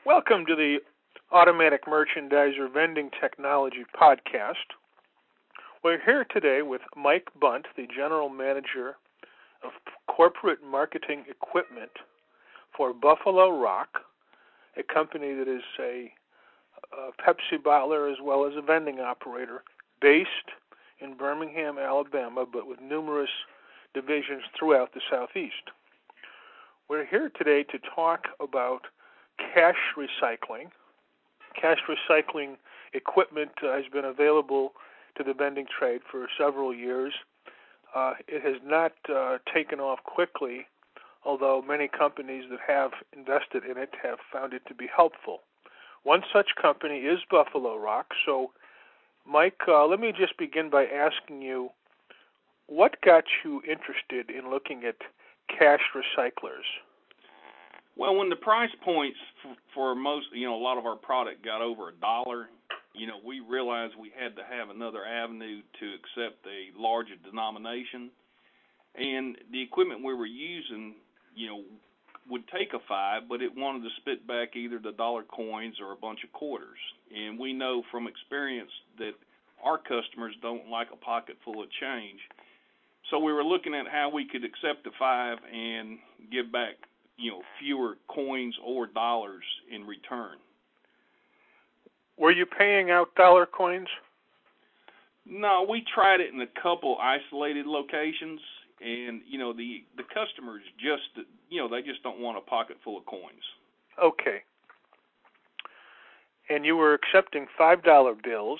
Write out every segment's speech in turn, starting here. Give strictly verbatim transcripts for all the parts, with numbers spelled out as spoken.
Welcome to the Automatic Merchandiser Vending Technology Podcast. We're here today with Mike Bunt, the General Manager of Corporate Marketing Equipment for Buffalo Rock, a company that is a, a Pepsi bottler as well as a vending operator based in Birmingham, Alabama, but with numerous divisions throughout the Southeast. We're here today to talk about cash recycling. Cash recycling equipment uh, has been available to the vending trade for several years. Uh, it has not uh, taken off quickly, although many companies that have invested in it have found it to be helpful. One such company is Buffalo Rock. So, Mike, uh, let me just begin by asking you, what got you interested in looking at cash recyclers? Well, when the price points for, for most, you know, a lot of our product got over a dollar, you know, we realized we had to have another avenue to accept a larger denomination. And the equipment we were using, you know, would take a five, but it wanted to spit back either the dollar coins or a bunch of quarters. And we know from experience that our customers don't like a pocket full of change. So we were looking at how we could accept the five and give back, you know, fewer coins or dollars in return. Were you paying out dollar coins? No, we tried it in a couple isolated locations, and, you know, the, the customers just, you know, they just don't want a pocket full of coins. Okay. And you were accepting five dollar bills.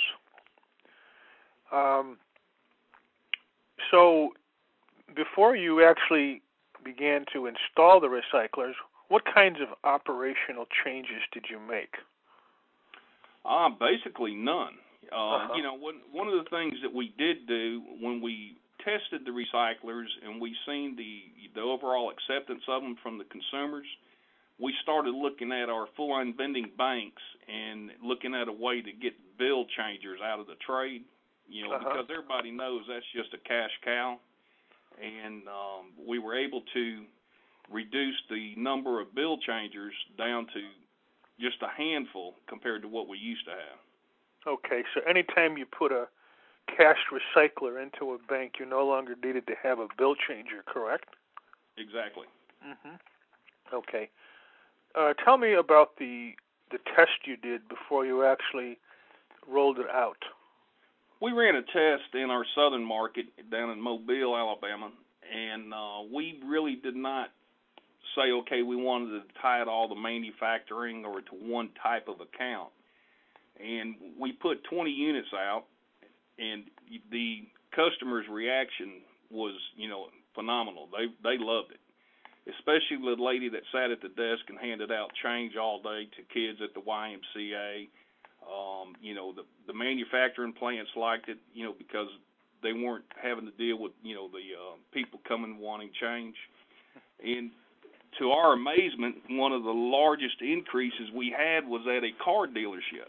Um, so before you actually began to install the recyclers, what kinds of operational changes did you make? Uh, basically none. Uh, uh-huh. You know, one, one of the things that we did do when we tested the recyclers and we seen the, the overall acceptance of them from the consumers, we started looking at our full-line vending banks and looking at a way to get bill changers out of the trade, you know, uh-huh. because everybody knows that's just a cash cow. And um, we were able to reduce the number of bill changers down to just a handful compared to what we used to have. Okay, so anytime you put a cash recycler into a bank, you no longer needed to have a bill changer, correct? Exactly. Mm-hmm. Okay. Uh, tell me about the the test you did before you actually rolled it out. We ran a test in our southern market down in Mobile, Alabama, and uh, we really did not say, okay, we wanted to tie it all to manufacturing or to one type of account. And we put twenty units out, and the customer's reaction was, you know, phenomenal. They they loved it, especially the lady that sat at the desk and handed out change all day to kids at the Y M C A. Um, you know, the, the manufacturing plants liked it, you know, because they weren't having to deal with, you know, the uh, people coming wanting change. And to our amazement, one of the largest increases we had was at a car dealership.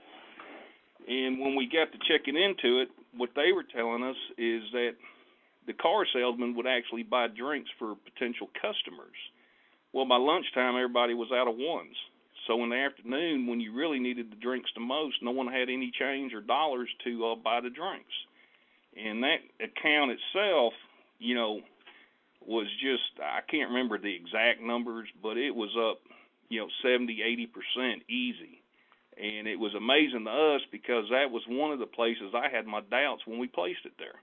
And when we got to checking into it, what they were telling us is that the car salesman would actually buy drinks for potential customers. Well, by lunchtime, everybody was out of ones. So in the afternoon, when you really needed the drinks the most, no one had any change or dollars to uh, buy the drinks. And that account itself, you know, was just, I can't remember the exact numbers, but it was up, you know, seventy, eighty percent easy. And it was amazing to us because that was one of the places I had my doubts when we placed it there.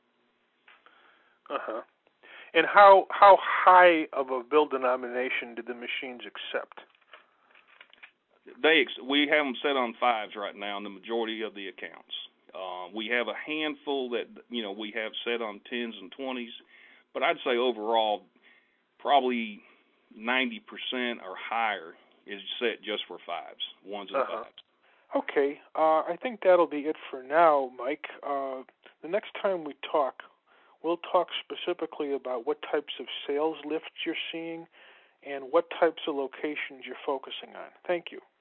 Uh-huh. And how how high of a bill denomination did the machines accept? They we have them set on fives right now in the majority of the accounts. Uh, we have a handful that, you know, we have set on tens and twenties, but I'd say overall probably ninety percent or higher is set just for fives, ones and uh-huh. fives. Okay, uh, I think that'll be it for now, Mike. Uh, the next time we talk, we'll talk specifically about what types of sales lifts you're seeing and what types of locations you're focusing on. Thank you.